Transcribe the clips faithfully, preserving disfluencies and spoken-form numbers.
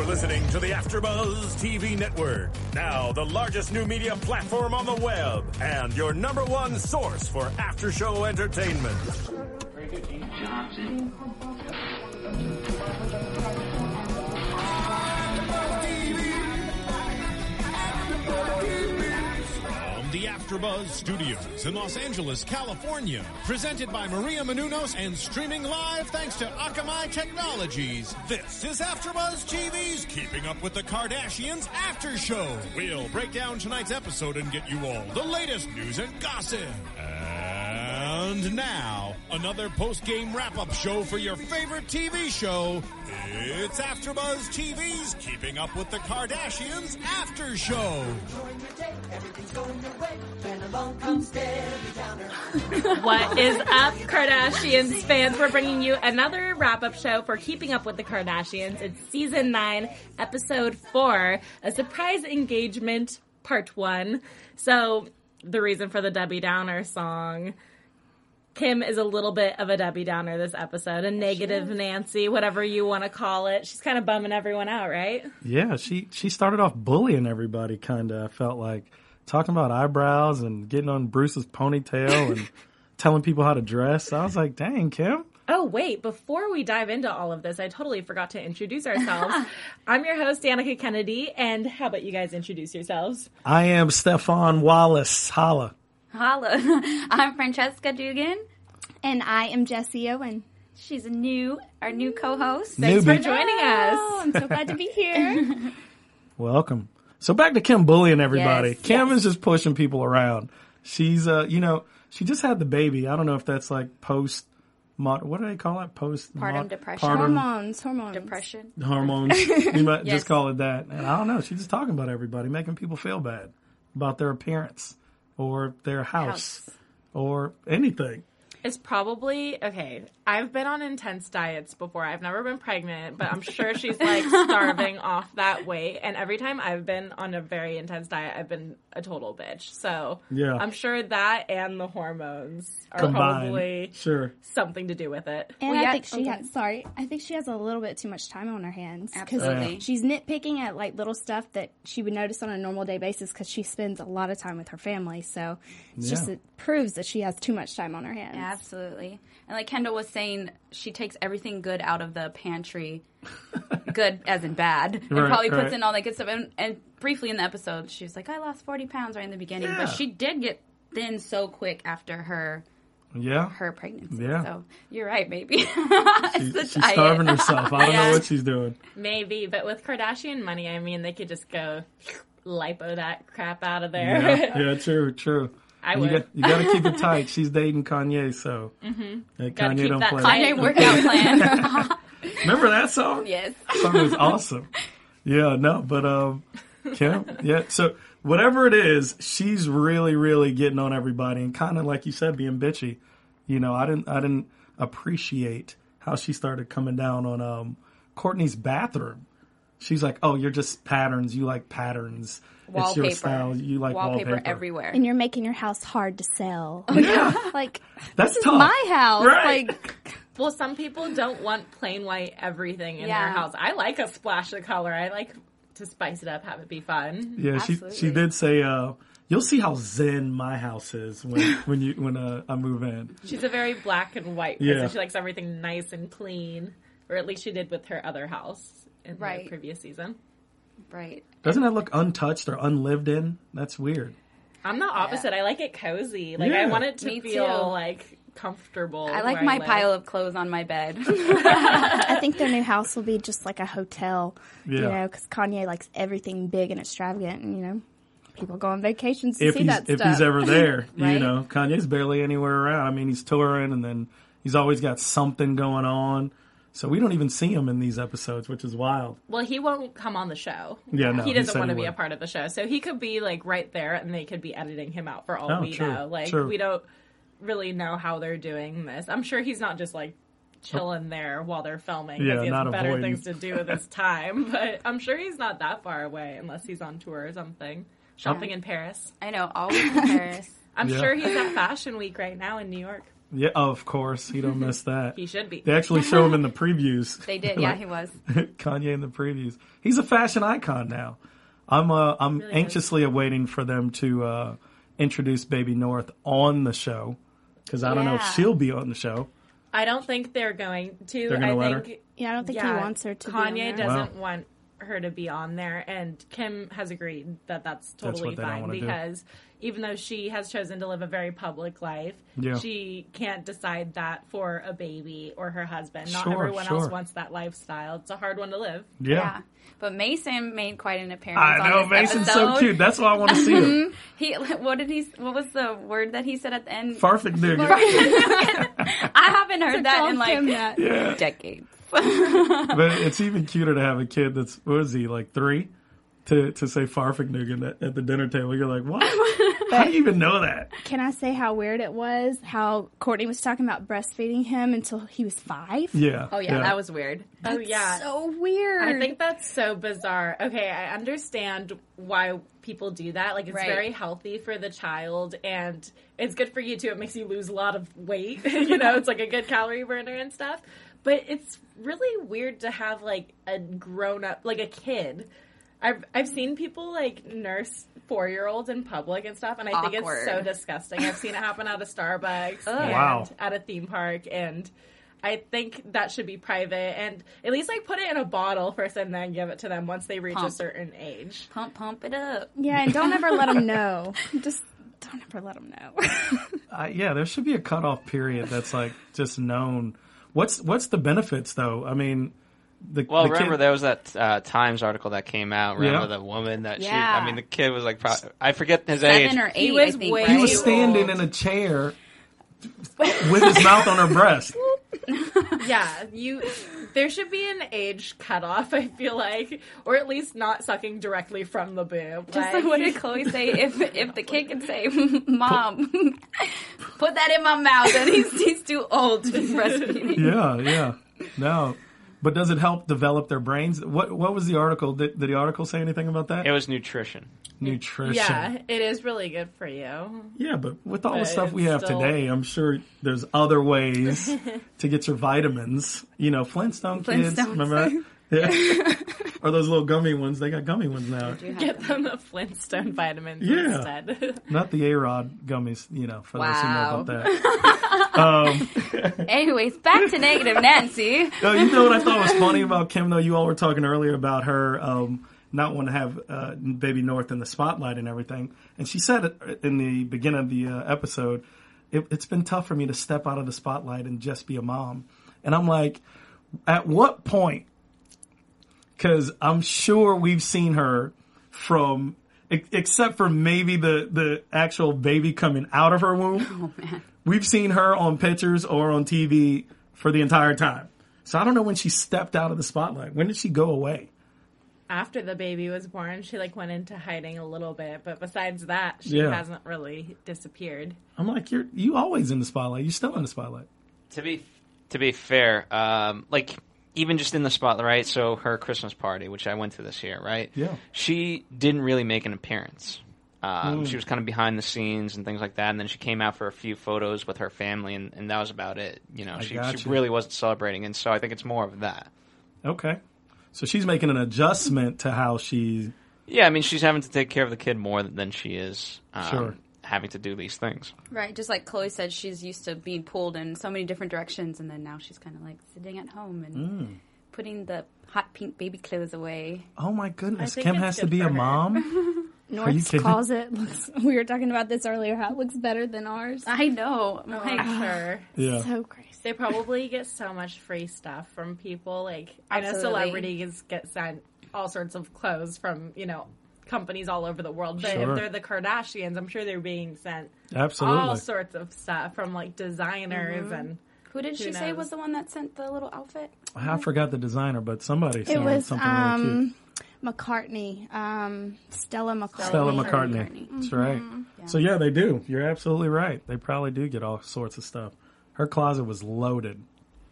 You're listening to the AfterBuzz T V Network, now the largest new media platform on the web, and your number one source for after-show entertainment. Very good, Dean Johnson. The AfterBuzz Studios in Los Angeles, California. Presented by Maria Menounos and streaming live thanks to Akamai Technologies. This is AfterBuzz T V's Keeping Up with the Kardashians After Show. We'll break down tonight's episode and get you all the latest news and gossip. And now, another post-game wrap-up show for your favorite T V show. It's AfterBuzz T V's Keeping Up with the Kardashians After Show. What is up, Kardashians fans? We're bringing you another wrap-up show for Keeping Up with the Kardashians. It's season nine, episode four, a surprise engagement, part one. So, the reason for the Debbie Downer song. Kim is a little bit of a Debbie Downer this episode, a negative Nancy, whatever you want to call it. She's kind of bumming everyone out, right? Yeah, she, she started off bullying everybody, kind of, I felt like. Talking about eyebrows and getting on Bruce's ponytail and telling people how to dress. I was like, dang, Kim. Oh, wait, before we dive into all of this, I totally forgot to introduce ourselves. I'm your host, Danica Kennedy, and how about you guys introduce yourselves? I am Stefan Wallace. Holla. Holla. I'm Francesca Dugan. And I am Jessie Owen. She's a new, our new co-host. Thanks Newbie. for joining us. Oh, I'm so glad to be here. Welcome. So back to Kim bullying everybody. Yes, Kim yes. is just pushing people around. She's, uh, you know, she just had the baby. I don't know if that's like post, what do they call it? Post Partum depression. Partum Hormones, hormones. Depression. hormones. You might Yes. just call it that. And I don't know. She's just talking about everybody, making people feel bad about their appearance or their house, House. or anything. It's probably, okay, I've been on intense diets before. I've never been pregnant, but I'm sure she's like starving off that weight. And every time I've been on a very intense diet, I've been a total bitch. So Yeah. I'm sure that and the hormones are Combined. probably Sure. something to do with it. And Well, I yeah, think she okay. has, sorry, I think she has a little bit too much time on her hands. 'Cause Absolutely. she's nitpicking at like little stuff that she would notice on a normal day basis because she spends a lot of time with her family. So it's just, Yeah. it proves that she has too much time on her hands. Yeah, absolutely. And like Kendall was saying, she takes everything good out of the pantry, good as in bad, and Right, probably puts right. in all that good stuff. And, and briefly in the episode, she was like, I lost forty pounds right in the beginning. Yeah. But she did get thin so quick after her Yeah. her pregnancy. Yeah. So you're right, maybe. She- It's the she's diet. starving herself. I don't Yeah. know what she's doing. Maybe, but with Kardashian money, I mean, they could just go lipo that crap out of there. Yeah, yeah, true, true. I And would. You got, you got to keep it tight. She's dating Kanye, so mm-hmm. Gotta Kanye keep don't that play. tight. Kanye workout plan. Remember that song? Yes. That song was awesome. Yeah, no, but um, Kim, yeah. So whatever it is, she's really, really getting on everybody, and kind of like you said, being bitchy. You know, I didn't, I didn't appreciate how she started coming down on um Courtney's bathroom. She's like, "Oh, you're just patterns. You like patterns. It's your Wallpaper. style. You like wallpaper, wallpaper, everywhere. And you're making your house hard to sell. Yeah, Like, that's this is tough. my house. Right. Like, Well, some people don't want plain white everything in Yeah. their house. I like a splash of color. I like to spice it up, have it be fun. Yeah, she Absolutely. she did say, uh, "You'll see how zen my house is when when you when uh, I move in." She's a very black and white person. Yeah. She likes everything nice and clean, or at least she did with her other house in Right. the previous season. Right. Doesn't that look untouched or unlived in? That's weird. I'm the opposite. I like it cozy. Like Yeah. I want it to Me feel too. like comfortable. I like where my live. pile of clothes on my bed. I think their new house will be just like a hotel, you Yeah. know, because Kanye likes everything big and extravagant, and, you know, people go on vacations to If see he's that if stuff. he's ever there, you Right. know, Kanye's barely anywhere around. I mean, he's touring, and then he's always got something going on. So we don't even see him in these episodes, which is wild. Well, he won't come on the show. Yeah, no, he he doesn't said want to he be a would. part of the show. So he could be like right there, and they could be editing him out for all Oh, we true, know. Like true. we don't really know how they're doing this. I'm sure he's not just like chilling there while they're filming. 'cause Yeah, he has not better avoiding. things to do with his time. But I'm sure he's not that far away unless he's on tour or something, shopping in Paris. I know, always in Paris. I'm Yeah. sure he's at Fashion Week right now in New York. Yeah, oh, of course. You don't miss that. He should be. They actually show him in the previews. They did, yeah, he was. Kanye in the previews. He's a fashion icon now. I'm uh, I'm really anxiously is. awaiting for them to uh, introduce Baby North on the show because I don't know if Yeah. she'll be on the show. I don't think they're going to. They're gonna I let think Yeah, I don't think yeah, he wants her to be Kanye on there. doesn't Wow. want her to be on there, and Kim has agreed that that's totally what they don't fine wanna do. because even though she has chosen to live a very public life, Yeah. she can't decide that for a baby or her husband. Not Sure, everyone sure. else wants that lifestyle. It's a hard one to live. Yeah. Yeah. But Mason made quite an appearance I on know, this Mason's episode. so cute. That's why I want to see him. He, what did he? What was the word that he said at the end? Farfik nigga. I haven't heard that in Call him like that. Yeah. decades. But it's even cuter to have a kid that's, what is he, like three? To to say Farfik nigga at, at the dinner table. You're like, what? How do you even know that? Can I say how weird it was? How Courtney was talking about breastfeeding him until he was five? Yeah. Oh yeah, that was weird. Oh yeah. So weird. I think that's so bizarre. Okay, I understand why people do that. Like, it's Right. very healthy for the child, and it's good for you, too. It makes you lose a lot of weight. You know, it's like a good calorie burner and stuff. But it's really weird to have, like, a grown-up, like a kid. I've, I've seen people, like, nurse four-year-olds in public and stuff, and I think it's Awkward. so disgusting. I've seen it happen at a Starbucks and Wow. at a theme park, and I think that should be private, and at least like put it in a bottle first and then give it to them once they reach a Pump. certain age. Pump, pump it up. Yeah, and don't ever let them know. Just don't ever let them know. Uh, yeah, there should be a cutoff period that's like just known. What's what's the benefits though? I mean, the Well, the remember kid, there was that uh, Times article that came out. Remember Yeah. the woman that she? Yeah. I mean, the kid was like, pro- I forget his Seven age. or eight, was I think. way- right? he was Too standing old. in a chair with his mouth on her breast. Yeah, you. There should be an age cutoff. I feel like, or at least not sucking directly from the boob. Just like, what did Chloe say? If if the kid can say, "Mom, put that in my mouth," then he's he's too old to be breastfeeding. Yeah, yeah. No. But does it help develop their brains? What what was the article? Did, did the article say anything about that? It was nutrition. Nutrition. Yeah, it is really good for you. Yeah, but with all the But stuff we it's have still- today, I'm sure there's other ways to get your vitamins. You know, Flintstone kids. Flintstones. Remember that? Yeah. Or those little gummy ones. They got gummy ones now. Get them the Flintstone vitamins Yeah. instead. Not the A-Rod gummies, you know, for those who know Wow. about that. um, Anyways, back to negative Nancy. no, you know what I thought was funny about Kim, though? You all were talking earlier about her um, not wanting to have uh, Baby North in the spotlight and everything. And she said it in the beginning of the uh, episode, it, it's been tough for me to step out of the spotlight and just be a mom. And I'm like, at what point? Because I'm sure we've seen her from, ex- except for maybe the, the actual baby coming out of her womb. Oh man. We've seen her on pictures or on T V for the entire time. So I don't know when she stepped out of the spotlight. When did she go away? After the baby was born, she like went into hiding a little bit, but besides that, she Yeah. hasn't really disappeared. I'm like, you're you always in the spotlight. You're still in the spotlight. To be to be fair, um, like even just in the spotlight, right? So her Christmas party, which I went to this year, right? Yeah. She didn't really make an appearance. Um, She was kind of behind the scenes and things like that, and then she came out for a few photos with her family, and, and that was about it. You know, I she, gotcha. she really wasn't celebrating, and so I think it's more of that. Okay. So she's making an adjustment to how she. Yeah, I mean, she's having to take care of the kid more than she is um, Sure. having to do these things. Right, just like Chloe said, she's used to being pulled in so many different directions, and then now she's kind of like sitting at home and Mm. putting the hot pink baby clothes away. Oh my goodness, I think Kim it's has to good be for a her. mom. North's kidding? closet looks. We were talking about this earlier. How it looks better than ours. I know. I'm Oh, like, I'm sure. Yeah. So crazy. They probably get so much free stuff from people. Like, I know Absolutely. celebrities get sent all sorts of clothes from, you know, companies all over the world. But Sure. if they're the Kardashians, I'm sure they're being sent Absolutely. all sorts of stuff from, like, designers and... who did she Who say knows? was the one that sent the little outfit? I forgot the designer, but somebody It sent was something really cute. um, McCartney, um, Stella McCartney. Stella Stella McCartney. McCartney. That's right. Yeah. So yeah, they do. You're absolutely right. They probably do get all sorts of stuff. Her closet was loaded,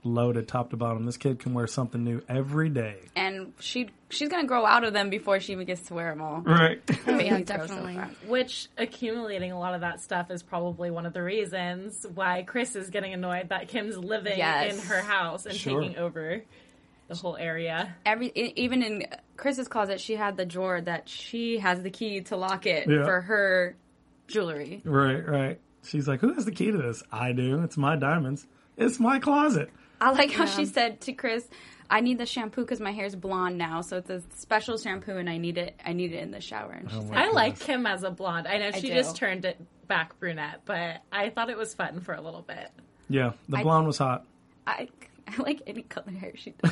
loaded top to bottom. This kid can wear something new every day. And she she's gonna grow out of them before she even gets to wear them all. Right. Yeah, definitely. Which accumulating a lot of that stuff is probably one of the reasons why Chris is getting annoyed that Kim's living Yes. in her house and Sure. taking over the whole area. Every e- even in Chris's closet, she had the drawer that she has the key to lock it Yeah. for her jewelry. Right, right. She's like, who has the key to this? I do. It's my diamonds. It's my closet. I like how she said to Chris, "I need the shampoo because my hair's blonde now, so it's a special shampoo, and I need it. I need it in the shower." And she's Oh, like, my I like goodness. Kim as a blonde. I know she do. just turned it back brunette, but I thought it was fun for a little bit. Yeah, the I- blonde was hot. I, I like any color hair she does.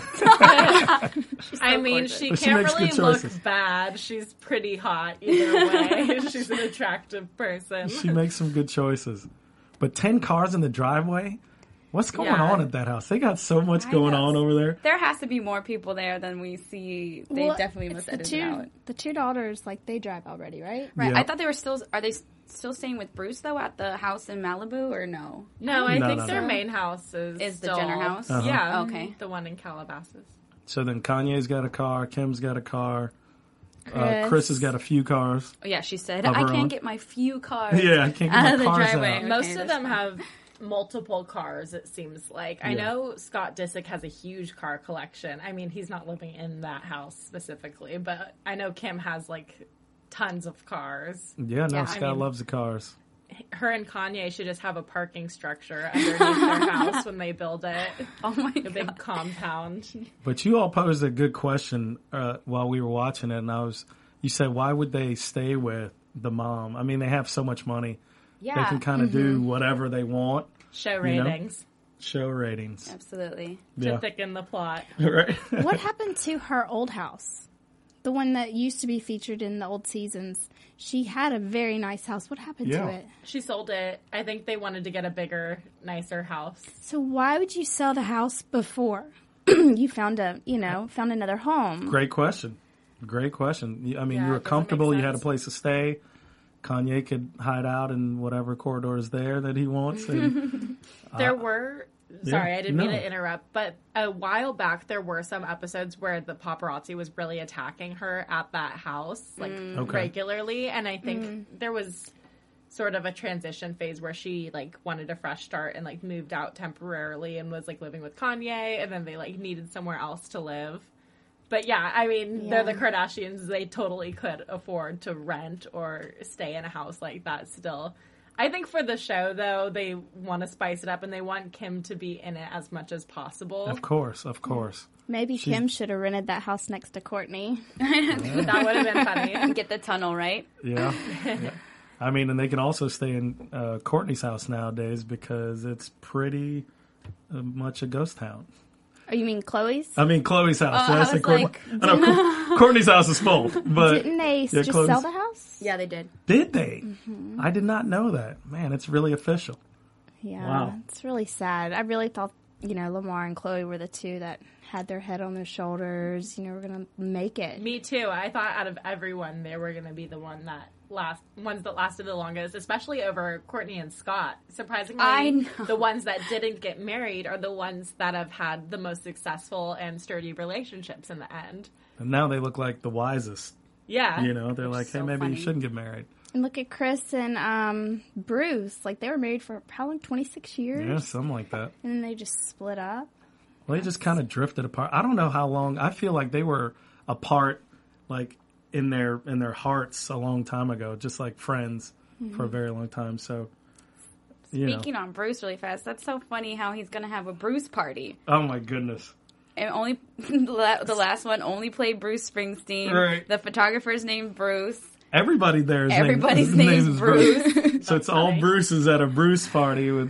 She's so I mean, gorgeous. she But she can't makes really good look choices. bad. She's pretty hot either way. She's an attractive person. She makes some good choices. But ten cars in the driveway? What's going Yeah. on at that house? They got so much I going know. on over there. There has to be more people there than we see. They Well, definitely it's must the edit two, it out. The two daughters, like, they drive already, right? Right. Yeah. I thought they were still. Are they s- still staying with Bruce though at the house in Malibu or no? No, I No, think no, their no. main house is Is the still- Jenner house? Uh-huh. Yeah. Okay. The one in Calabasas. So then Kanye's got a car, Kim's got a car, Uh, Chris. Chris has got a few cars. Oh, yeah, she said, Of "I her can't own. get my few cars Yeah, I can't get out my of the cars driveway." out. Okay, Most of that's them fine. have multiple cars, it seems like. I Yeah. know Scott Disick has a huge car collection. I mean, he's not living in that house specifically, but I know Kim has, like, tons of cars. Yeah, no, Yeah, I Scott mean- loves the cars. Her and Kanye should just have a parking structure underneath their house when they build it. Oh my A god! big compound. But you all posed a good question uh, while we were watching it, and I was, you said, why would they stay with the mom? I mean, they have so much money. Yeah, They can kind of do whatever they want. Show You know? ratings Show ratings. absolutely. to Yeah. thicken the plot. Right. What happened to her old house? The one that used to be featured in the old seasons. She had a very nice house. What happened Yeah. to it? She sold it. I think they wanted to get a bigger, nicer house. So why would you sell the house before you found a, you know, found another home? Great question. Great question. You- I mean, Yeah, you were it doesn't comfortable. make You had a sense. place to stay. Kanye could hide out in whatever corridor is there that he wants. And There were. Sorry, yeah, I didn't mean no. to interrupt, but a while back there were some episodes where the paparazzi was really attacking her at that house, like Okay. regularly, and I think there was sort of a transition phase where she like wanted a fresh start and like moved out temporarily and was like living with Kanye, and then they like needed somewhere else to live. But yeah, I mean, they're the Yeah. Kardashians. They totally could afford to rent or stay in a house like that still. I think for the show, though, they want to spice it up and they want Kim to be in it as much as possible. of course, of course. Maybe She's- Kim should have rented that house next to Courtney. That would have been funny. Get the tunnel right. Yeah. yeah. I mean, and they can also stay in uh, Courtney's house nowadays because it's pretty uh, much a ghost town. Oh, you mean Chloe's? I mean, Chloe's house. Oh, Did I I say was Courtney? like, I know, Cour- Courtney's house is full, but Didn't they yeah, just Chloe's- sell the house? Yeah, they did. Did they? Mm-hmm. I did not know that. Man, it's really official. Yeah, Wow. it's really sad. I really thought, you know, Lamar and Chloe were the two that had their head on their shoulders. You know, we're gonna make it. Me too. I thought out of everyone, they were going to be the one that last ones that lasted the longest, especially over Courtney and Scott. Surprisingly, I know. the ones that didn't get married are the ones that have had the most successful and sturdy relationships in the end. And now they look like the wisest. Yeah. You know, they're like, hey, so maybe funny. you shouldn't get married. And look at Chris and um, Bruce. Like, they were married for how long? twenty-six years? Yeah, something like that. And then they just split up. Well, they just kind of drifted apart. I don't know how long. I feel like they were apart, like in their in their hearts, a long time ago, just like friends for a very long time. So, you know. Speaking on Bruce really fast, that's so funny how he's gonna have a Bruce party. Oh my goodness. And only the last one only played Bruce Springsteen. Right. The photographer's named Bruce. Everybody there is Everybody's named, name's is Bruce. So it's all funny. Bruce's Bruce's at a Bruce party with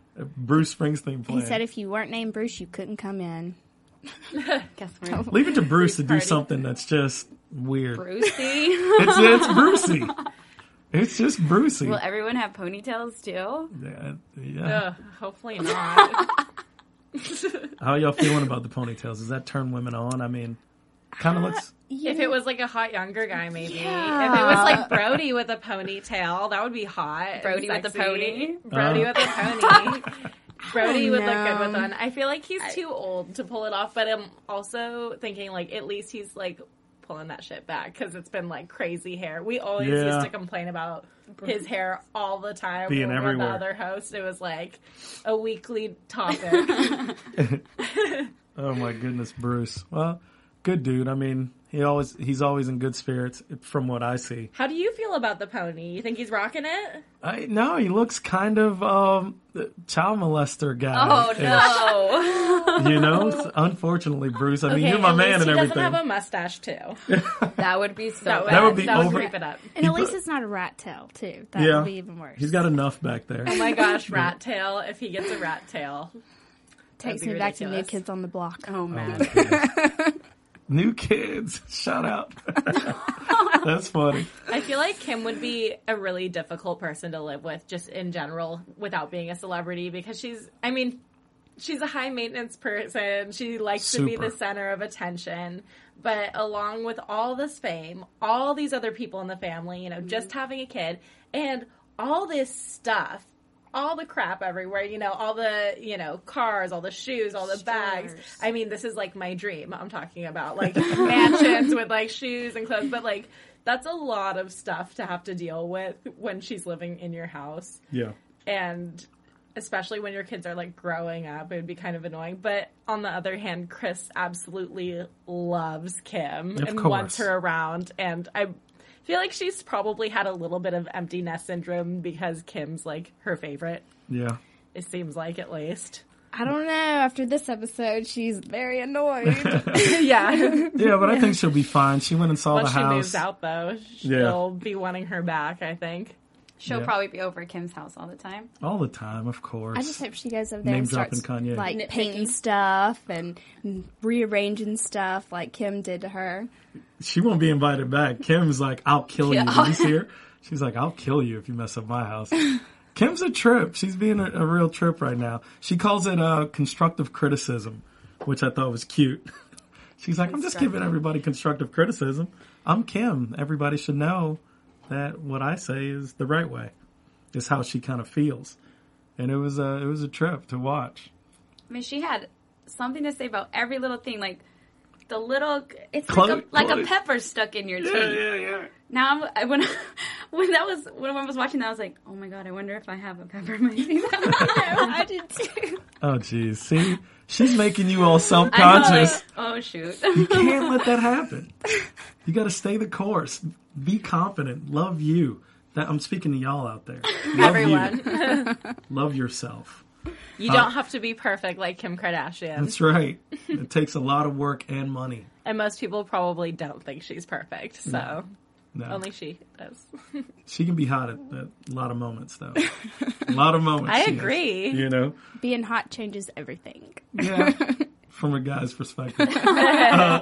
Bruce Springsteen He playing. said if you weren't named Bruce, you couldn't come in. Guess we're Leave it to Bruce to do party. something that's just weird. Brucey. It's it's Brucey. It's just Brucey. Will everyone have ponytails too? yeah, yeah. Ugh, hopefully not. How y'all feeling about the ponytails? Does that turn women on? I mean, kind of looks. If it was like a hot younger guy, maybe. Yeah. If it was like Brody with a ponytail, that would be hot. and Brody with a sexy. pony? Brody Uh. with a pony. Brody would look know. good with one. I feel like he's too old to pull it off, but I'm also thinking, like, at least he's, like, pulling that shit back because it's been, like, crazy hair. We always Yeah. used to complain about his hair all the time. Being when we were everywhere. the other host, it was, like, a weekly topic. Oh my goodness, Bruce. Well, good dude. I mean, he always he's always in good spirits from what I see. How do you feel about the pony? You think he's rocking it? I no, he looks kind of um the child molester guy. Oh no. You know, unfortunately, Bruce. I mean, Okay, you're my at man least and he everything. doesn't have a mustache, too. That would be so That would, bad. would be that would over- creep it up. And He at least put- it's not a rat tail, too. That Yeah. would be even worse. He's got enough back there. Oh my gosh, rat tail. If he gets a rat tail. Takes That'd me be back to New ridiculous. Kids on the Block. Oh man. New Kids, shout out. That's funny. I feel like Kim would be a really difficult person to live with just in general without being a celebrity because she's, I mean, she's a high maintenance person. She likes to be Super. the center of attention. But along with all this fame, all these other people in the family, you know, just having a kid and all this stuff, all the crap everywhere, you know, all the, you know, cars, all the shoes, all the bags. Strollers. I mean, this is like my dream. I'm talking about like mansions with like shoes and clothes, but like that's a lot of stuff to have to deal with when she's living in your house. Yeah. And especially when your kids are like growing up, it would be kind of annoying. But on the other hand, Chris absolutely loves Kim Of and course. wants her around. And I feel like she's probably had a little bit of empty nest syndrome because Kim's like her favorite. Yeah. It seems like, at least. I don't know. After this episode, she's very annoyed. Yeah. Yeah, but I think she'll be fine. She went and saw Once the she house. moves out, though, she'll be wanting her back, I think. She'll Yeah. probably be over at Kim's house all the time. All the time, of course. I just hope she goes over there Name and starts dropping Kanye. like Nitpicking. painting stuff and rearranging stuff like Kim did to her. She won't be invited back. Kim's like, I'll kill you. Yeah. Did you see her? She's like, I'll kill you if you mess up my house. Kim's a trip. She's being a, a real trip right now. She calls it uh, constructive criticism, which I thought was cute. She's like, I'm just giving everybody constructive criticism. I'm Kim. Everybody should know that what I say is the right way. Is how she kind of feels. And it was a, it was a trip to watch. I mean, she had something to say about every little thing, like the little. It's Chloe- like, a, like Chloe. a pepper stuck in your teeth. Yeah, yeah, yeah. Now, I'm, I, when when that was when I was watching that, I was like, oh my god, I wonder if I have a pepper in my teeth. I did too. Oh, geez. See? She's making you all I know, self-conscious. like, oh shoot. You can't let that happen. You got to stay the course. Be confident. Love you. That, I'm speaking to y'all out there. Love Everyone. you. Love yourself. You don't have to be perfect like Kim Kardashian. That's right. It takes a lot of work and money. And most people probably don't think she's perfect, so No. only she does. She can be hot at, at a lot of moments, though. A lot of moments. I she is, agree. you know? Being hot changes everything. Yeah. From a guy's perspective. Uh,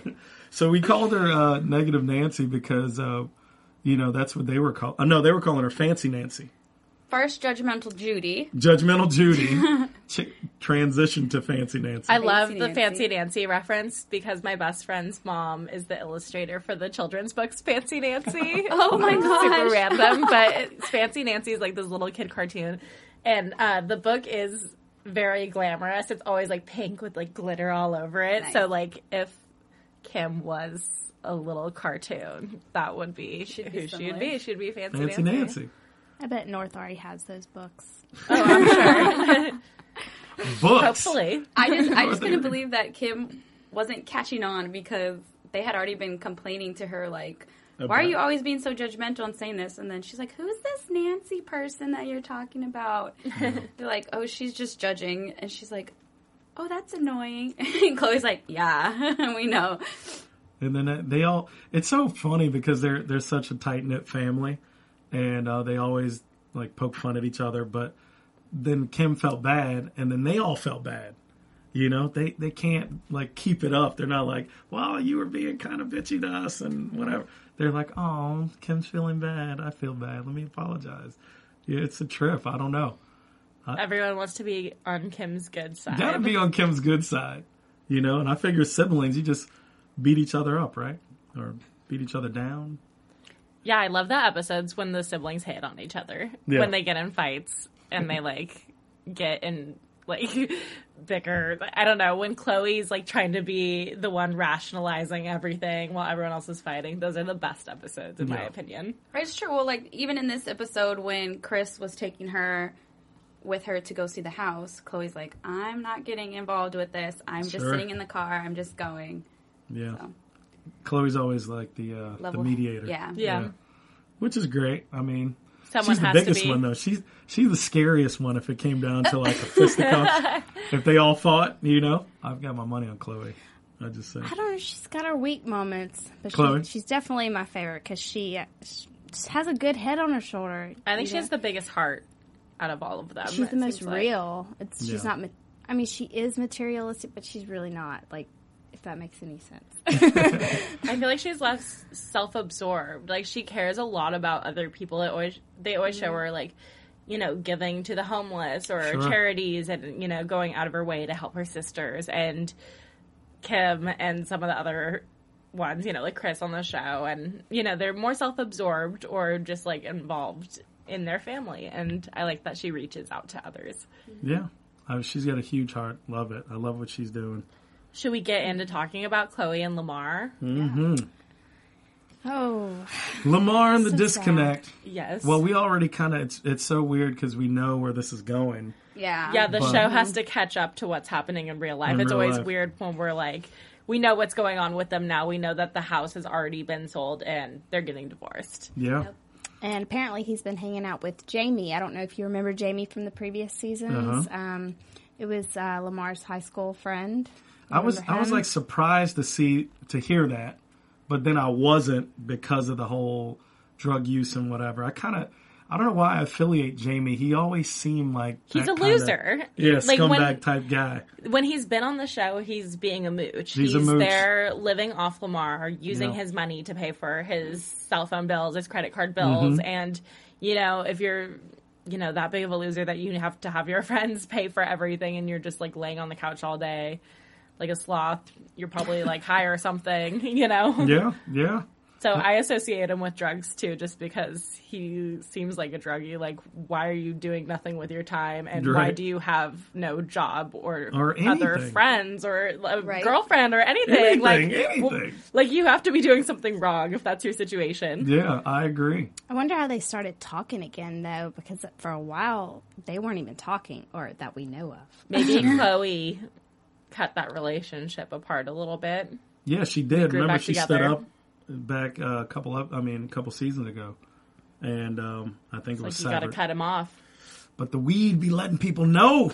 so we called her uh, Negative Nancy because, uh, you know, that's what they were called. Uh, no, they were calling her Fancy Nancy. First, judgmental Judy. Judgmental Judy ch- transitioned to Fancy Nancy. I love the Nancy. Fancy Nancy reference because my best friend's mom is the illustrator for the children's books Fancy Nancy. Oh my Super gosh. random, but it's, Fancy Nancy is like this little kid cartoon. And uh, the book is very glamorous. It's always like pink with like glitter all over it. Nice. So like if Kim was a little cartoon, that would be Should be who she'd similar. be. She'd be Fancy, Fancy Nancy. Nancy. I bet North already has those books. Oh, I'm sure. Books. Hopefully. I just I just couldn't believe that Kim wasn't catching on because they had already been complaining to her like, why are About- you always being so judgmental and saying this? And then she's like, who's this Nancy person that you're talking about? They're like, oh, she's just judging. And she's like, oh, that's annoying. And Chloe's like, yeah, we know. And then they all, it's so funny because they're, they're such a tight knit family and uh, they always like poke fun at each other. But then Kim felt bad and then they all felt bad. You know, they, they can't like keep it up. They're not like, well, you were being kind of bitchy to us and whatever. They're like, oh, Kim's feeling bad. I feel bad. Let me apologize. Yeah, it's a trip. I don't know. Everyone wants to be on Kim's good side. Gotta be on Kim's good side. You know, and I figure siblings, you just beat each other up, right? Or beat each other down. Yeah, I love the episodes when the siblings hit on each other. Yeah. When they get in fights and they like get in like bicker. I don't know, when Chloe's like trying to be the one rationalizing everything while everyone else is fighting. Those are the best episodes, in Yeah. my opinion. It's true. Well, like, even in this episode when Chris was taking her with her to go see the house, Chloe's like, I'm not getting involved with this. I'm just Sure. sitting in the car. I'm just going. Yeah. So. Chloe's always like the uh, the Level- mediator. yeah. Yeah. Which is great. I mean, Someone she's the has to biggest be. one though. She's she's the scariest one if it came down to like a fisticuffs. If they all fought, you know, I've got my money on Chloe. I just say. I don't know. She's got her weak moments, but Chloe? she, she's definitely my favorite because she, uh, she just has a good head on her shoulder. I think you she know? has the biggest heart out of all of them. She's it the most seems like. real. It's she's Yeah. not. ma- I mean, she is materialistic, but she's really not. Like, if that makes any sense. I feel like she's less self-absorbed. Like, she cares a lot about other people. It always they always show her like, you know, giving to the homeless or Sure. charities, and you know, going out of her way to help her sisters and Kim and some of the other ones. You know, like Chris on the show, and you know, they're more self-absorbed or just like involved in their family. And I like that she reaches out to others. Yeah, I, she's got a huge heart. Love it. I love what she's doing. Should we get into talking about Chloe and Lamar? hmm Oh, Lamar and the So disconnect. Yes. Well, we already kind of. It's it's so weird because we know where this is going. Yeah. Yeah, the But- show has to catch up to what's happening in real life. In it's real always life. weird when we're like, we know what's going on with them now. We know that the house has already been sold and they're getting divorced. Yeah. and apparently he's been hanging out with Jamie. I don't know if you remember Jamie from the previous seasons. Uh-huh. Um, it was uh, Lamar's high school friend. I was Remember I was him? like surprised to see to hear that, but then I wasn't because of the whole drug use and whatever. I kind of I don't know why I affiliate Jamie. He always seemed like He's that a kinda- loser. yeah, Like, scumbag when- type guy. When he's been on the show, he's being a mooch. He's He's, a mooch. there living off Lamar, using Yeah. his money to pay for his cell phone bills, his credit card bills, Mm-hmm. and you know, if you're you know that big of a loser that you have to have your friends pay for everything, and you're just like laying on the couch all day like a sloth, you're probably like high or something, you know. Yeah, yeah. So I associate him with drugs too, just because he seems like a druggie. Like, why are you doing nothing with your time, and why Right. do you have no job or, Or other anything. friends or a Right. girlfriend or anything? Anything, like, anything. w- like you have to be doing something wrong if that's your situation. Yeah, I agree. I wonder how they started talking again, though, because for a while they weren't even talking, or that we know of. Maybe Chloe cut that relationship apart a little bit. Yeah, she did. grew Remember, back she stood together. up back uh, a couple of, I mean, a couple seasons ago, and um, I think it Like, was you got to severed. cut him off. But the weed be letting people know.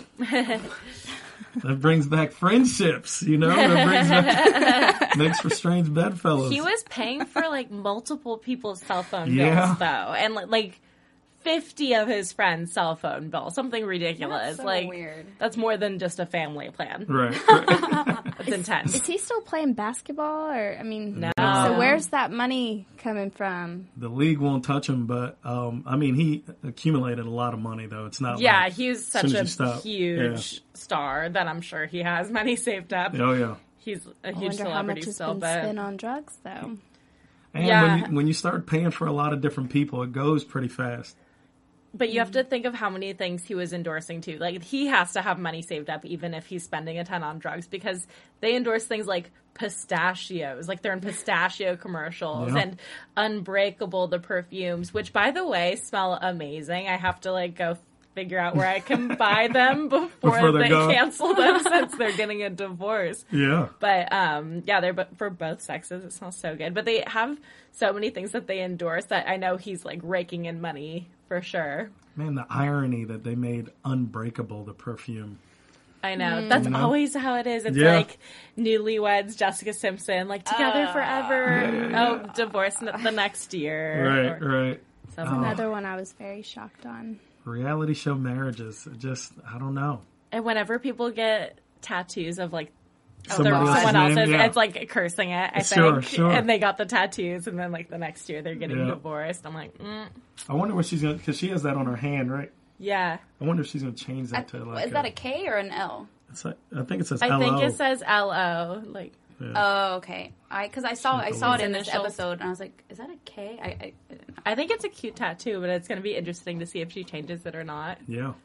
That brings back friendships, you know. That brings back, makes for strange bedfellows. He was paying for like multiple people's cell phone Yeah. bills though, and like, like fifty of his friends' cell phone bills, something ridiculous. That's so like weird. that's more than just a family plan. right. right. It's intense. Is he still playing basketball, or I mean, No. so where's that money coming from? The league won't touch him, but um, I mean, he accumulated a lot of money, though. It's not. Yeah, like, he's as such soon as a you stop. huge star that I'm sure he has money saved up. Oh yeah. He's a I huge wonder how celebrity much has still, been but spent on drugs, though. And Yeah. when you, when you start paying for a lot of different people, it goes pretty fast. But you have to think of how many things he was endorsing too. Like, he has to have money saved up even if he's spending a ton on drugs, because they endorse things like pistachios, like they're in pistachio commercials, Yeah. and Unbreakable, the perfumes, which by the way smell amazing. I have to like go figure out where I can buy them before, Before they're they gone. cancel them since they're getting a divorce. Yeah. But um, yeah, they're bo- for both sexes. It smells so good. But they have so many things that they endorse that I know he's like raking in money for sure. Man, the irony that they made Unbreakable the perfume. I know. That's You know? always how it is. It's Yeah. like newlyweds, Jessica Simpson, like together forever. Yeah, yeah, yeah. Oh, divorce n- the next year. Right, Or right. something. Oh. Another one I was very shocked on. Reality show marriages. it Just, I don't know. And whenever people get tattoos of like Somebody their- else's someone name, else's, yeah. it's like cursing it, I Sure, think. sure. And they got the tattoos, and then like the next year they're getting Yeah. divorced. I'm like, mm, I wonder what she's going to, because she has that on her hand, right? yeah. I wonder if she's going to change that to like. Is that a K or an L? It's like, I think it says I L O. think it says L O. Like, Oh, okay. I because I saw I saw it in this Initials. episode, and I was like, is that a K? I, I, I didn't know. I think it's a cute tattoo, but it's going to be interesting to see if she changes it or not. Yeah.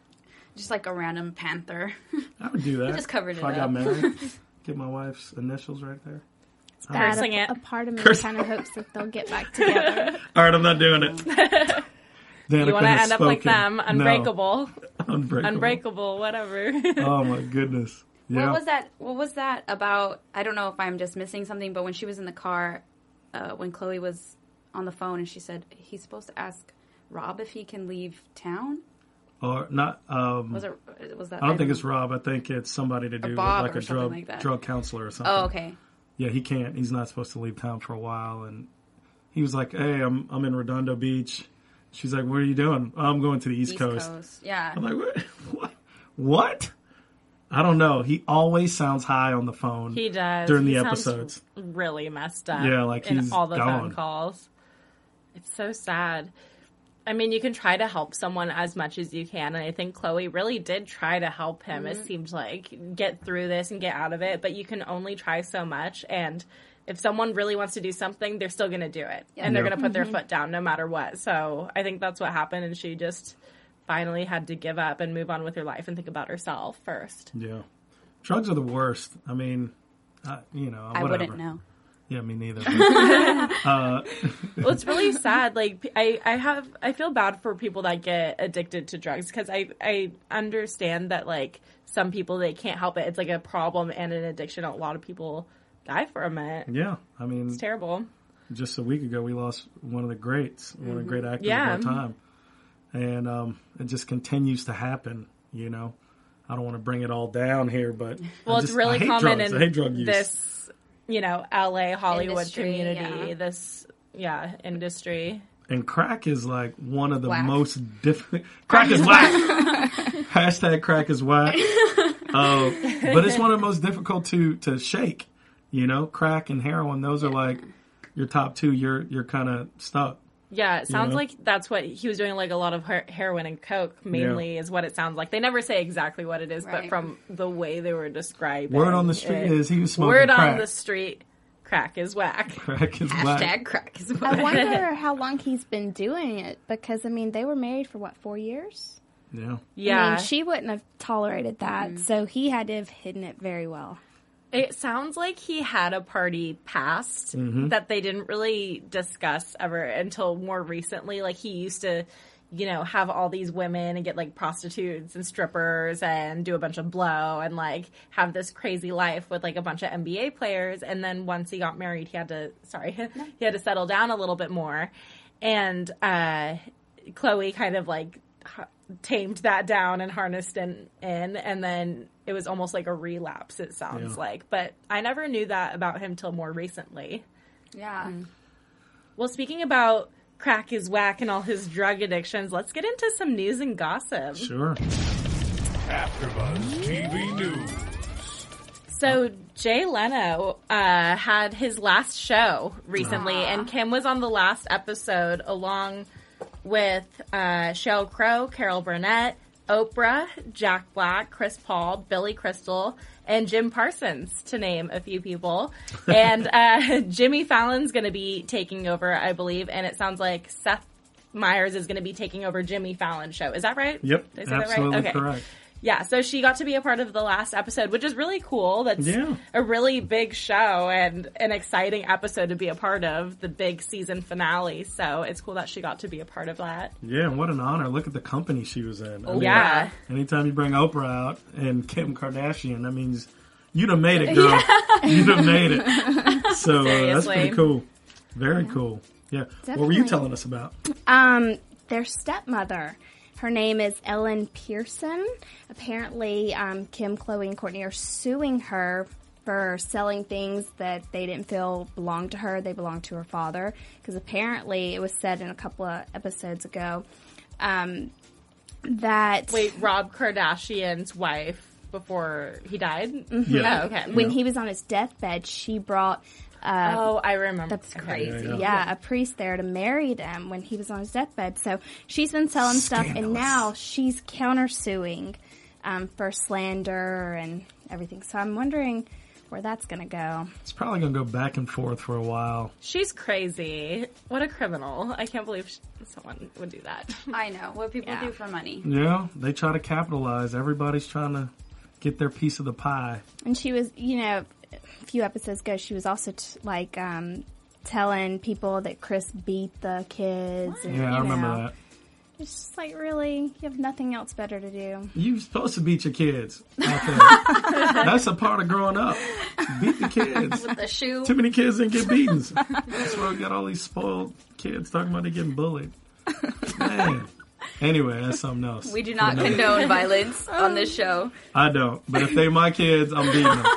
Just like a random panther. I would do that. just covered if it I got up. married. Get my wife's initials right there. Bad. Cursing a, it. a part of me Curse- kind of hopes that they'll get back together. All right, I'm not doing it. Danica You want to has end up like spoken. them, No. unbreakable, Unbreakable. unbreakable, whatever. Oh my goodness. Yeah. What was that? What was that about? I don't know if I'm just missing something, but when she was in the car, uh, when Chloe was on the phone, and she said he's supposed to ask Rob if he can leave town. Or not? Um, Was it? Was that? I don't think it's Rob. I think it's somebody to do with Bob like or a something drug like that. drug counselor or something. Oh, okay. Yeah, he can't. He's not supposed to leave town for a while. And he was like, "Hey, I'm I'm in Redondo Beach." She's like, "What are you doing?" "Oh, I'm going to the East, East Coast. Coast. Yeah. I'm like, "What? What? What?" I don't know. He always sounds high on the phone. He does during He the sounds episodes. Really messed up. Yeah, like in he's all the gone. phone calls. It's so sad. I mean, you can try to help someone as much as you can, and I think Chloe really did try to help him. Mm-hmm. It seemed like get through this and get out of it, but you can only try so much. And if someone really wants to do something, they're still going to do it, and they're Yeah. going to put their foot down no matter what. So I think that's what happened, and she just finally had to give up and move on with her life and think about herself first. Yeah, drugs are the worst. I mean, uh, you know, I whatever. wouldn't know. Yeah, me neither. uh, Well, it's really sad. Like I, I have, I feel bad for people that get addicted to drugs because I, I understand that like some people they can't help it. It's like a problem and an addiction. A lot of people die from it. yeah, I mean, It's terrible. just a week ago we lost one of the greats, one of the great actors Yeah. of our time, and um, it just continues to happen. You know, I don't want to bring it all down here, but Well, I it's just- really I hate common drugs. in I hate drug use. this, you know, L A Hollywood Industry, community. yeah. This, yeah, industry. And crack is like one of the Whack. most difficult. Crack is whack. Hashtag crack is whack. Uh, but it's one of the most difficult to to shake. You know, crack and heroin; those are like your top two. You're you're kind of stuck. Yeah, it sounds know? like that's what he was doing, like a lot of her- heroin and coke, mainly, is what it sounds like. They never say exactly what it is, but Right. from the way they were describing Word on the street it, is he was smoking Word crack. on the street, crack is whack. Crack is Hashtag whack. crack is I what. wonder how long he's been doing it because, I mean, they were married for what, four years? Yeah. Yeah. I mean, she wouldn't have tolerated that, so he had to have hidden it very well. It sounds like he had a party past Mm-hmm. that they didn't really discuss ever until more recently. Like he used to, you know, have all these women and get like prostitutes and strippers and do a bunch of blow and like have this crazy life with like a bunch of N B A players. And then once he got married, he had to, sorry, he had to settle down a little bit more. And uh, Chloe kind of like h- tamed that down and harnessed in, in and then it was almost like a relapse, it sounds Yeah. like. But I never knew that about him till more recently. Yeah. Well, speaking about crack is whack and all his drug addictions, let's get into some news and gossip. Sure. AfterBuzz T V News. So Jay Leno uh, had his last show recently, and Kim was on the last episode along with uh, Sheryl Crow, Carol Burnett, Oprah, Jack Black, Chris Paul, Billy Crystal, and Jim Parsons, to name a few people. And uh, Jimmy Fallon's going to be taking over, I believe, and it sounds like Seth Meyers is going to be taking over Jimmy Fallon's show. Is that right? Yep. Did I say that right? Absolutely Okay. correct. Yeah, so she got to be a part of the last episode, which is really cool. That's Yeah. a really big show and an exciting episode to be a part of, the big season finale. So it's cool that she got to be a part of that. Yeah, and what an honor. Look at the company she was in. I mean, Yeah. Anytime you bring Oprah out and Kim Kardashian, that means you'd have made it, girl. You'd have made it. So uh, that's Seriously. pretty cool. Very cool. Yeah. What were you Definitely. telling us about? Um, their stepmother. Her name is Ellen Pearson. Apparently, um, Kim, Chloe, and Courtney are suing her for selling things that they didn't feel belonged to her. They belonged to her father. Because apparently, it was said in a couple of episodes ago um, that Wait, Rob Kardashian's wife before he died? Yeah. Oh, okay. when he was on his deathbed, she brought uh, Oh, I remember. That's Okay. crazy. Yeah, Yeah, yeah. a priest there to marry them when he was on his deathbed. So she's been selling stuff, and Scandalous. now she's countersuing um, for slander and everything. So I'm wondering where that's going to go. It's probably going to go back and forth for a while. She's crazy. What a criminal. I can't believe she, someone would do that. I know what people Yeah. do for money. Yeah, they try to capitalize. Everybody's trying to get their piece of the pie. And she was, you know, a few episodes ago, she was also t- like um, telling people that Chris beat the kids. And, Yeah, you I remember know, that. It's just like, really, you have nothing else better to do. You're supposed to beat your kids out there. That's a part of growing up. Beat the kids. With the shoe. Too many kids didn't get beatings. That's why we got all these spoiled kids talking about they getting bullied. Man. Anyway, that's something else. We do not condone violence on this show. I don't. But if they my kids, I'm beating them.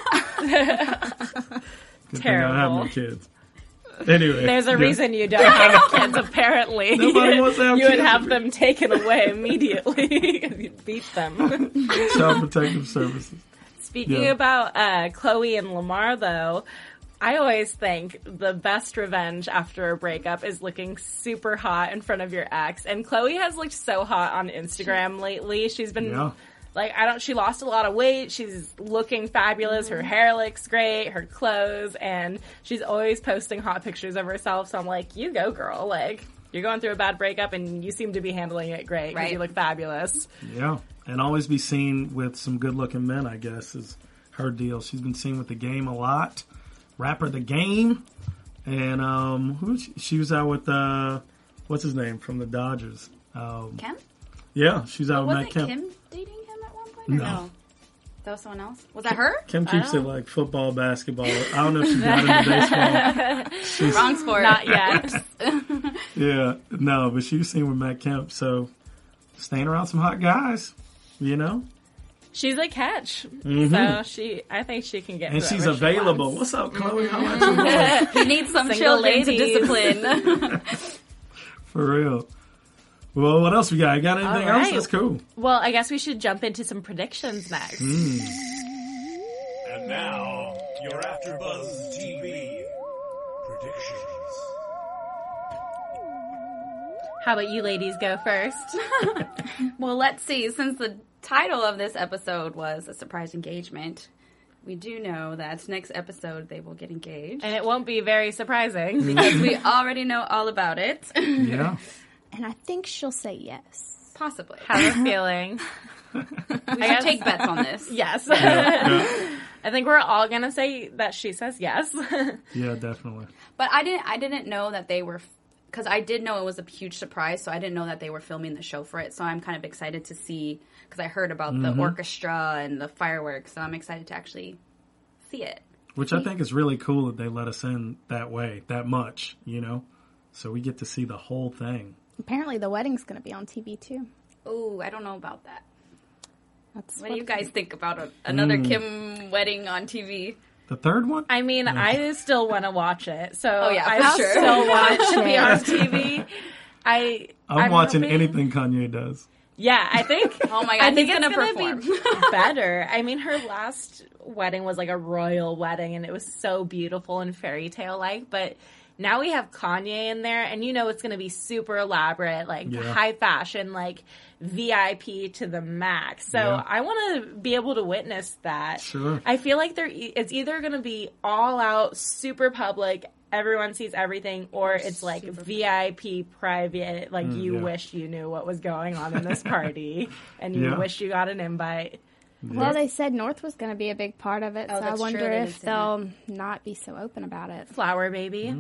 Good thing I don't have no Terrible. kids. Anyway. There's a yeah. reason you don't have kids, apparently. Nobody wants to have You would kids. have them taken away immediately. You'd beat them. Child Protective Services. Speaking Yeah. about uh, Chloe and Lamar, though, I always think the best revenge after a breakup is looking super hot in front of your ex. And Chloe has looked so hot on Instagram lately. She's been... Yeah. Like, I don't, she lost a lot of weight. She's looking fabulous. Her hair looks great. Her clothes. And she's always posting hot pictures of herself. So I'm like, you go, girl. Like, you're going through a bad breakup and you seem to be handling it great because Right. you look fabulous. Yeah. And always be seen with some good looking men, I guess, is her deal. She's been seen with The Game a lot. Rapper The Game. And, um, who she, she was out with, uh, what's his name from the Dodgers? Um, Kim? yeah, she's out with Matt Wasn't Kemp. Kim dating him at one point? Or No. no. That was someone else? Was that her? Kim keeps Oh. it like football, basketball. I don't know if she got into baseball. She's, Wrong sport. Not yet. yeah, no, but she was seen with Matt Kemp. So staying around some hot guys, you know? She's a catch. Mhm. So she, I think she can get And whoever she's she available. wants. What's up, Chloe? How about you, boy? He needs some Single children ladies. to discipline. For real. Well, what else we got? You got anything All else? right. That's cool. Well, I guess we should jump into some predictions next. And now, your AfterBuzz T V predictions. How about you ladies go first? Well, let's see. Since the title of this episode was A Surprise Engagement, we do know that next episode they will get engaged. And it won't be very surprising. Because we already know all about it. Yeah. And I think she'll say yes. Possibly. Have a feeling. We should take bets on this. Yes. Yeah, I think we're all gonna say that she says yes. yeah, definitely. But I didn't. I didn't know that they were, because I did know it was a huge surprise. So I didn't know that they were filming the show for it. So I'm kind of excited to see, because I heard about the orchestra and the fireworks. So I'm excited to actually see it. Which I think is really cool that they let us in that way, that much, you know? So we get to see the whole thing. Apparently the wedding's going to be on T V too. Oh, I don't know about that. That's What do you guys think about a, another Kim wedding on T V? The third one? I mean, I still want to watch it. So Oh, yeah, I for sure. still want it to be on T V. I I'm, watching hoping- anything Kanye does. Yeah, I think. Oh my I God, think he's it's gonna gonna perform. be better. I mean, her last wedding was like a royal wedding, and it was so beautiful and fairy tale like. But now we have Kanye in there, and you know it's gonna be super elaborate, like Yeah. high fashion, like V I P to the max. So Yeah. I want to be able to witness that. Sure. I feel like they're e- it's either gonna be all out, super public. Everyone sees everything, or it's like V I P private, like you Mm, yeah. wish you knew what was going on in this party, and you Yeah. wish you got an invite. Well, they said North was going to be a big part of it, Oh, so I that's wonder true, they did if say they'll not be so open about it. Flower baby.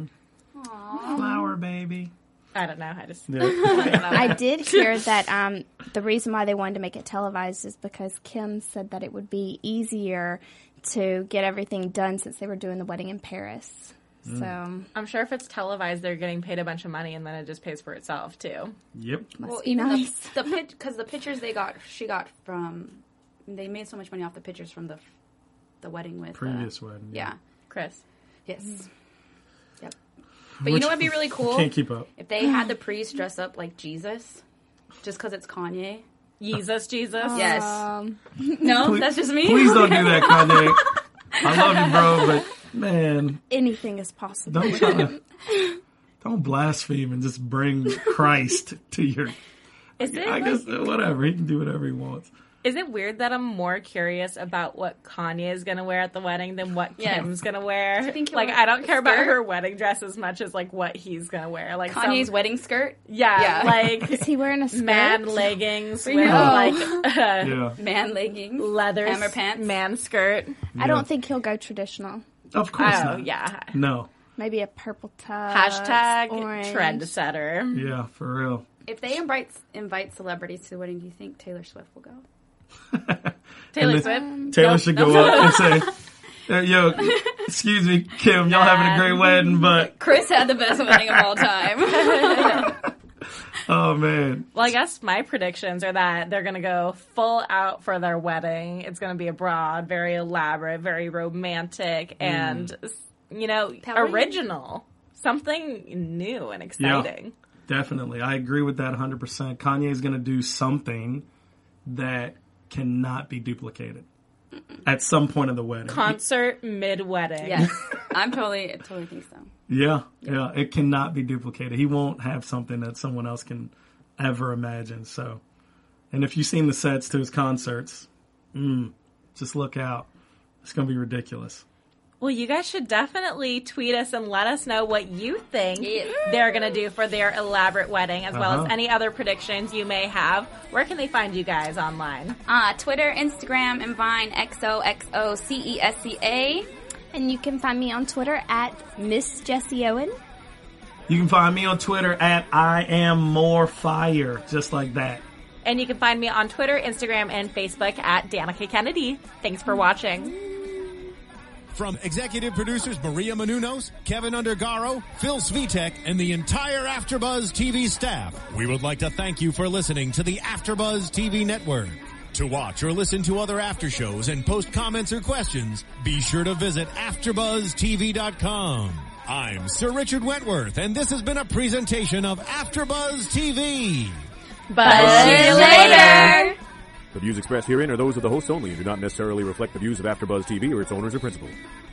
Flower baby. I don't know. I just Yeah. I did hear that um, the reason why they wanted to make it televised is because Kim said that it would be easier to get everything done since they were doing the wedding in Paris. So I'm sure if it's televised, they're getting paid a bunch of money, and then it just pays for itself too. Yep. must Well, be even nice. the, the pit, because the pictures they got, she got from, they made so much money off the pictures from the the wedding with Previous uh, wedding. Yeah. Chris, Yes. Yep. But you know what'd be really cool? Can't keep up. If they had the priest dress up like Jesus, just because it's Kanye. Jesus, Jesus. Yes. um, No, Please- that's just me. Please don't do that, Kanye. I love you, bro, but man, anything is possible. don't try to, don't blaspheme and just bring Christ to your. Is it? I like- guess uh, whatever he can do whatever he wants. Is it weird that I'm more curious about what Kanye is going to wear at the wedding than what Yes. Kim's going to wear? Do you think he'll Like, wear I don't a care about skirt? her wedding dress as much as like what he's going to wear. Like Kanye's some, wedding skirt? yeah, Yeah. like Is he wearing a skirt? man leggings We with know. like uh, Yeah, Man leggings. leather Hammer pants. man skirt. I don't think he'll go traditional. of course Oh not. yeah. No. Maybe a purple tux. Hashtag orange. trendsetter. Yeah, for real. If they invite invite celebrities to the wedding, do you think Taylor Swift will go? Taylor And Swift. Taylor Nope. should go up and say, "Uh, yo, excuse me, Kim, y'all having a great wedding, but Chris had the best wedding of all time. oh man, Well, I guess my predictions are that they're going to go full out for their wedding. It's going to be abroad, very elaborate, very romantic, and, you know, Pouty. original. Something new and exciting. definitely, I agree with that one hundred percent. Kanye is going to do something that cannot be duplicated at some point of the wedding. Concert mid-wedding. Yes, I'm totally, I totally think so. Yeah, yeah, it cannot be duplicated. He won't have something that someone else can ever imagine. So, and if you've seen the sets to his concerts, mm, just look out. It's going to be ridiculous. Well, you guys should definitely tweet us and let us know what you think Yes. they're going to do for their elaborate wedding, as well Uh-huh. as any other predictions you may have. Where can they find you guys online? Uh, Twitter, Instagram, and Vine, X O X O C E S C A. And you can find me on Twitter at Miss Jessie Owen. You can find me on Twitter at I am more fire, just like that. And you can find me on Twitter, Instagram, and Facebook at Danica Kennedy. Thanks for watching. From executive producers Maria Menounos, Kevin Undergaro, Phil Svitek, and the entire AfterBuzz T V staff, we would like to thank you for listening to the AfterBuzz T V network. To watch or listen to other after shows and post comments or questions, be sure to visit after buzz T V dot com. I'm Sir Richard Wentworth, and this has been a presentation of AfterBuzz T V. Buzz you later! The views expressed herein are those of the hosts only and do not necessarily reflect the views of AfterBuzz T V or its owners or principals.